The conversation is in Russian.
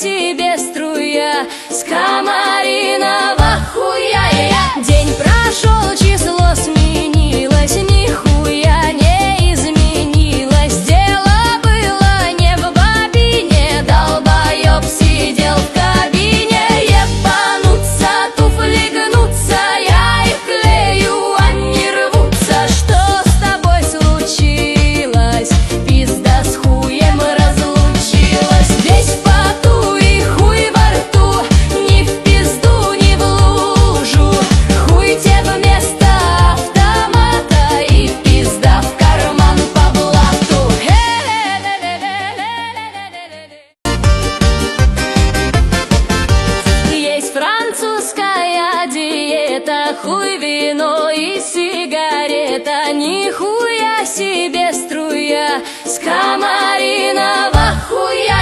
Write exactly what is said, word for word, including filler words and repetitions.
себе струя с комариного хуя. День прошел, число сменилось, нихуя не изменилось. Дело было не в бобине, долбоеб сидел в кабине. Ебануться, туфли гнутся, я их клею, они рвутся. Что с тобой случилось? Пизда с хуем разлучилась. Весь в поту и хуй во рту, ни в пизду, ни в лужу. Хуй тебе вместо автомата и пизда в карман по блату. Есть французская диета, хуй, вино и сигарета. Нихуя себе струя с комариного хуя.